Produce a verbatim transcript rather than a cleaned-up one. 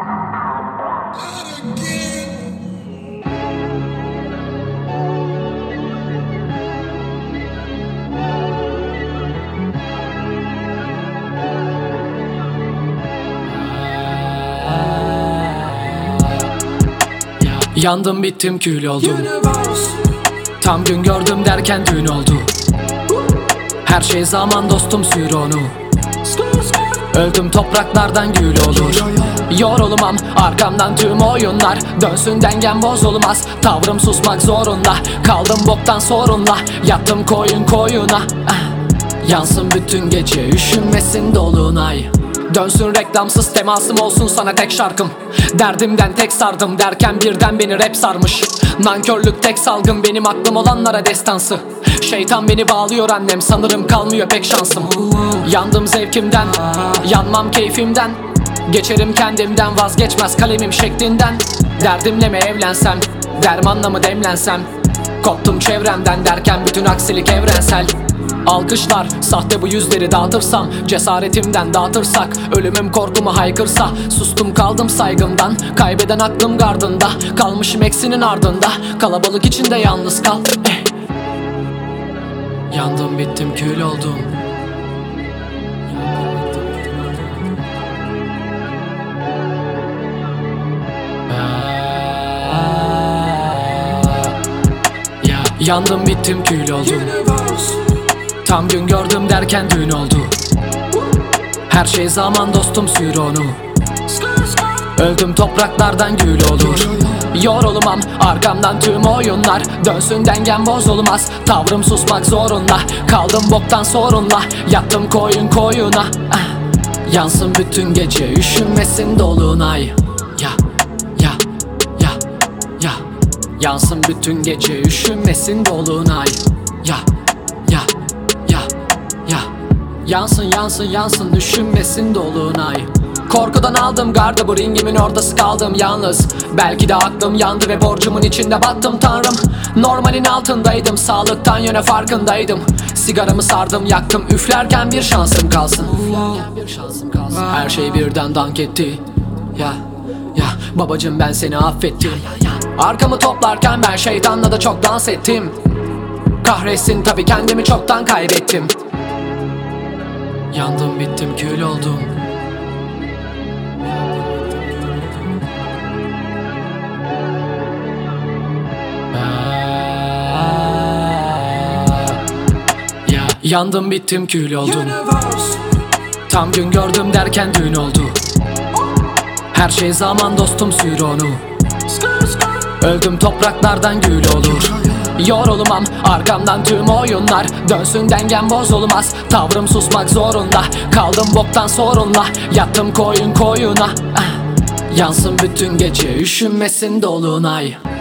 Yandım bittim kül oldum. Tam gün gördüm derken dün oldu. Her şey zaman dostum, sür onu. Öldüm topraklardan gül olur. Yorulmam arkamdan tüm oyunlar. Dönsün dengem bozulmaz. Tavrım susmak zorunda. Kaldım boktan sorunla. Yattım koyun koyuna. Yansın bütün gece, üşünmesin dolunay. Dönsün reklamsız, temasım olsun sana tek şarkım. Derdimden tek sardım derken birden beni rap sarmış. Nankörlük tek salgın, benim aklım olanlara destansı. Şeytan beni bağlıyor annem, sanırım kalmıyor pek şansım. Yandım zevkimden, yanmam keyfimden. Geçerim kendimden, vazgeçmez kalemim şeklinden. Derdimle mi evlensem, dermanla mı demlensem? Koptum çevremden derken bütün aksilik evrensel. Alkışlar, sahte bu yüzleri dağıtırsam, cesaretimden dağıtırsak, ölümüm korkumu haykırsa, sustum kaldım saygımdan, kaybeden aklım gardında, kalmışım eksinin ardında, kalabalık içinde yalnız kal. eh. Yandım bittim kül oldum. Ya, yandım bittim kül oldum. Tam gün gördüm derken dün oldu. Her şey zaman dostum, sür onu. Öldüm topraklardan gül olur. Yorulmam arkamdan tüm oyunlar. Dönsün dengem bozulmaz. Tavrım susmak zorunda. Kaldım boktan sorunla. Yattım koyun koyuna. ah. Yansın bütün gece, üşünmesin dolunay. Ya ya ya ya. Yansın bütün gece, üşünmesin dolunay. Ya ya ya ya. Yansın yansın yansın, üşünmesin dolunay. Korkudan aldım gardı, bu ringimin ortası kaldım yalnız. Belki de aklım yandı ve borcumun içinde battım tanrım. Normalin altındaydım, sağlıktan yöne farkındaydım. Sigaramı sardım yaktım, üflerken bir şansım kalsın. Her şey birden dank etti. Ya ya babacım, ben seni affettim. Arkamı toplarken ben şeytanla da çok dans ettim. Kahretsin tabi, kendimi çoktan kaybettim. Yandım bittim kül oldum. Ya, yandım bittim kül oldum. Tam gün gördüm derken dün oldu. Her şey zaman dostum, sür onu. Öldüm topraklardan gül olur. Yorulmam arkamdan tüm oyunlar. Dönsün dengem bozulmaz. Tavrım susmak zorunda. Kaldım boktan sorunla. Yattım koyun koyuna. ah. Yansın bütün gece, üşünmesin dolunay.